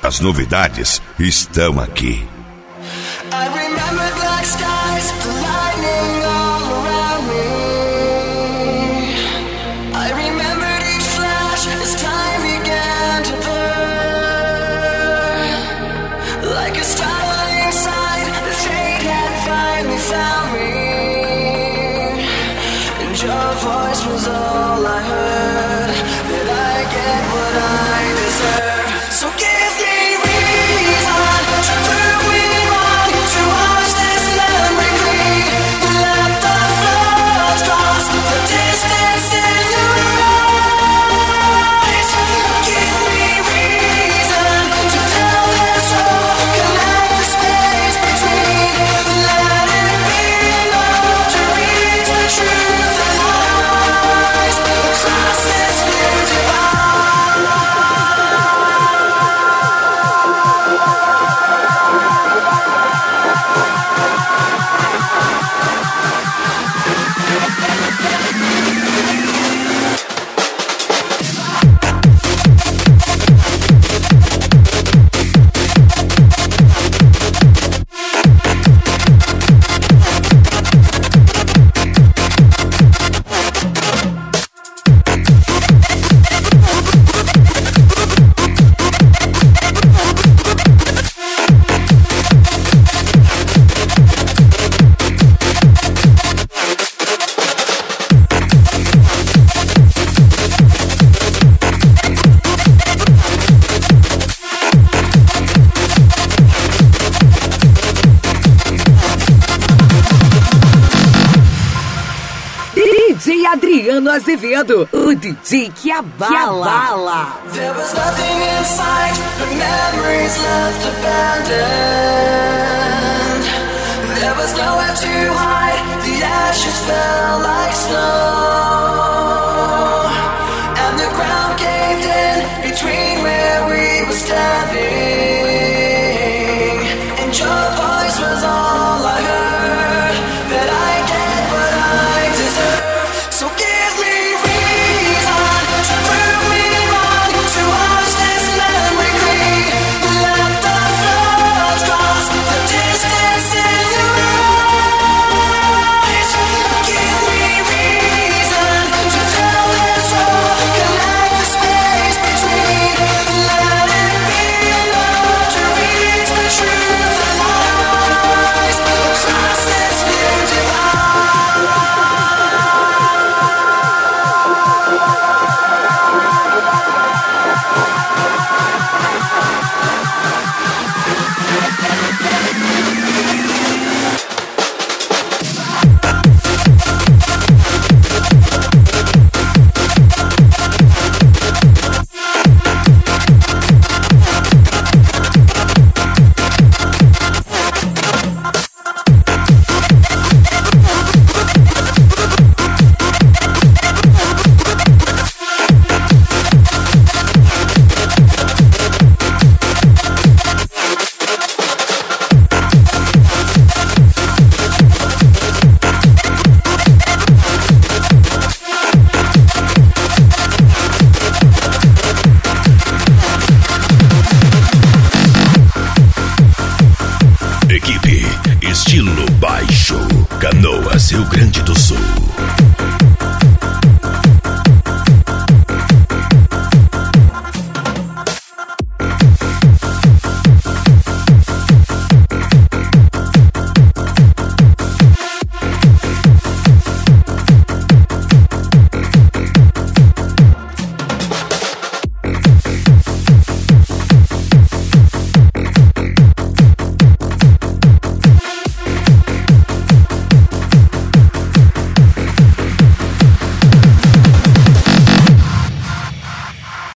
As novidades estão aqui. I remember black skies, the lightning all around me. I remembered each flash as time began to burn. Like a starlight inside, the fate had finally found me. And your voice was all I heard. Did I get what I deserve? So give me reason to prove me wrong, to watch this memory bleed. Let the floods cross the distance in your eyes. Give me reason to tell this all, connect the space between. Let it be enough to reach the truth that lies across this new divide. DJ Adriano Azevedo, o DJ que abala. There was nothing in sight, but memories left abandoned. There was nowhere to hide, the ashes fell like snow. And the ground caved in between where we were standing. And your voice was all I heard, that I get what I deserve. So give me reason to prove me wrong, to watch this memory bleed. Let the floods cross the distance in your eyes. Give me reason to tell this all, connect the space between. Let it be enough to reach the truth that lies across this new divide. Equipe Estilo Baixo, Canoas, Rio Grande do Sul.